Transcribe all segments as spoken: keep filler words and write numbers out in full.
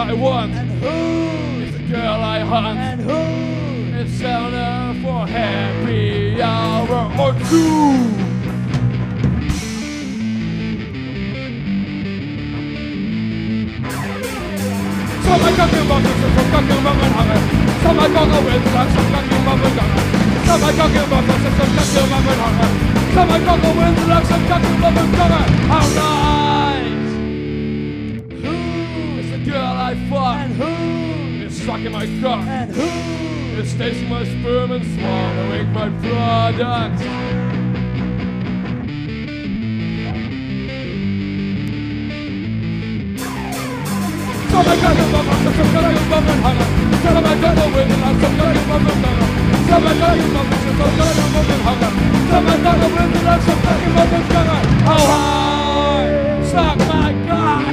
I want. And who It's the girl I hunt. and who It's seven for happy hour or two. Some I got you bumping, some got you bumping hungry. Some I got you with luck, some got you bumping hungry. Some I got you bumping, some got you bumping hungry. Some I got you with luck, some got you bumping hungry. How nice! Who is the girl I fuck? and who It's sucking my cock. and who It's tasting my sperm and swallowing my product. Some I got you bumping, some got you bumping hungry. Some I got you with luck, some got you bumping hungry. Some I got you bumping, some got you bumping hungry. Some I got you with luck, some got you bumping hungry. How high? Suck my cock!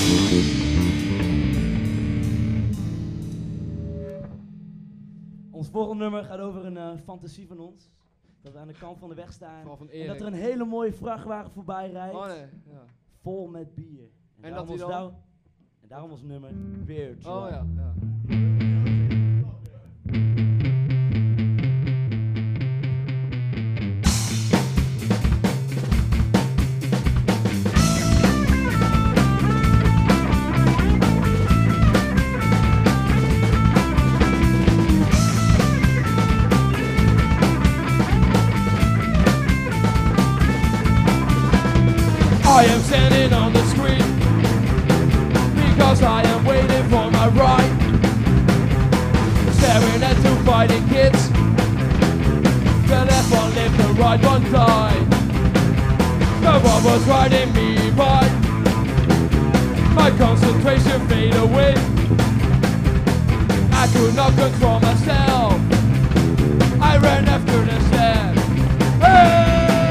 Ons volgende nummer gaat over een uh, fantasie van ons. Dat we aan de kant van de weg staan. Vooral van En Erik. dat er een hele mooie vrachtwagen voorbij rijdt. Oh nee, ja. Vol met bier. En, En daarom dat die ons dan- nou- en daarom ons nummer Beer Drunk. Oh ja, ja. I am standing on the street because I am waiting for my ride. Staring at two fighting kids. The left one lived, the right one died. The one was riding me by. My concentration faded away. I could not control myself. I ran after the stand. Hey!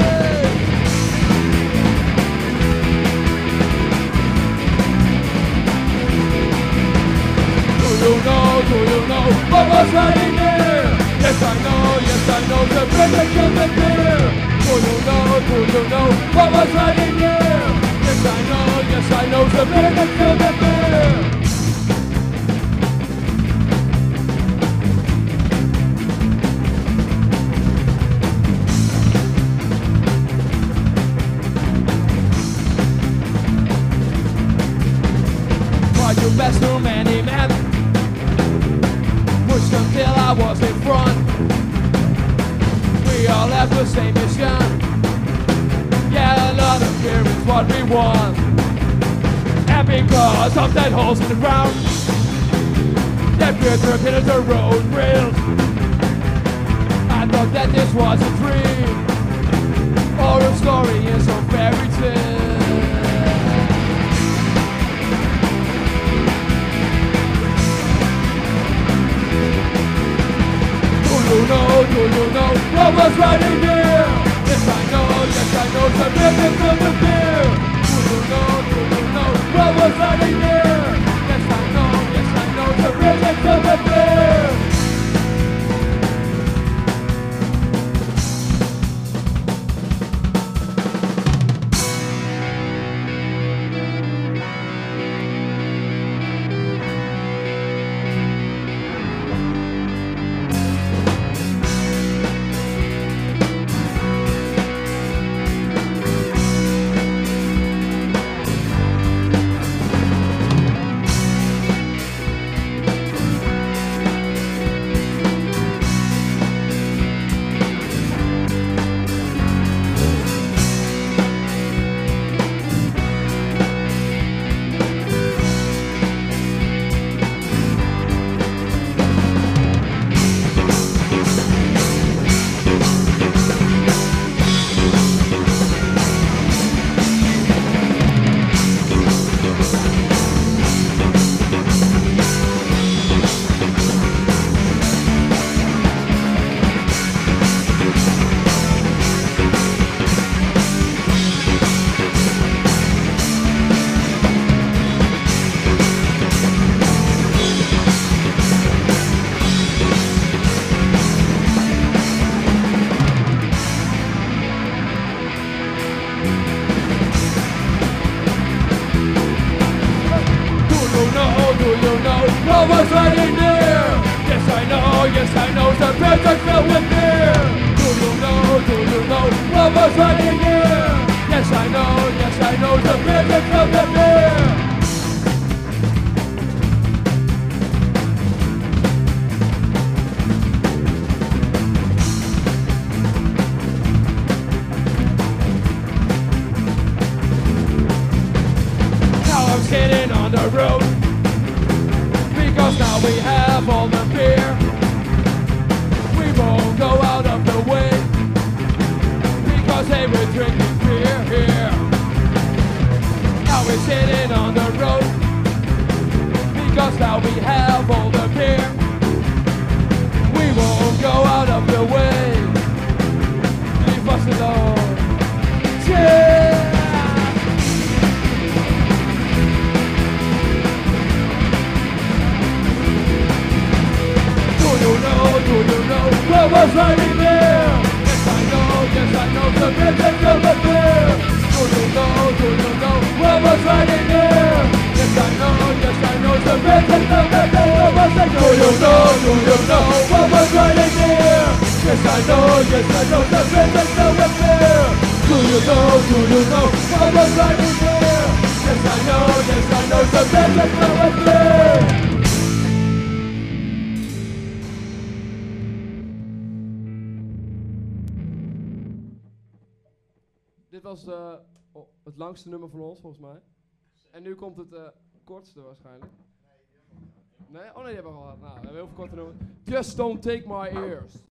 Do you know, do you know what was riding there? Yes I know, yes I know the brother killed the bear. Do you know, do you know what was riding there? Yes I know, yes I know the brother killed the bear. Tried to pass too many men, pushed until I was in front. We all have the same mission. Yeah, a lot of fear is what we want. And because of that holes in the ground, that fear turned into the road rails. I thought that this was a dream, or a story in some fairy tale. Do you know, do you know what was riding there? Yes I know, yes I know the rhythm of the beer. Do you know, do you know what was riding there? Yes I know, yes I know the rhythm of the beer. what was riding near? Yes I know, yes I know, the pits are filled with fear. Do you know, do you know what was riding near? Yes I know, yes I know, the pits are filled with fear. Sitting on the road because now we have all the beer. We won't go out of the way because they were drinking beer here. Now we're sitting on the road because now we have all the beer. We won't go out of the way. Leave us alone. Yeah. Do you know what was riding there? Yes I know, yes I know, the bits and filled with fear. Do you know, do you know what was riding there? Yes I know, yes I know, the bits and filled with fear. Do you know, do you know what was riding there? Yes I know, yes I know, the bits and filled with fear. Do you know, do you know what was riding there? Yes I know, yes I know, the bits and filled with fear. Dit was uh, oh, het langste nummer van ons, volgens mij. En nu komt het uh, kortste waarschijnlijk. Nee? Oh nee, die hebben we al gehad. Nou, we hebben heel veel korte nummers. Just don't take my ears.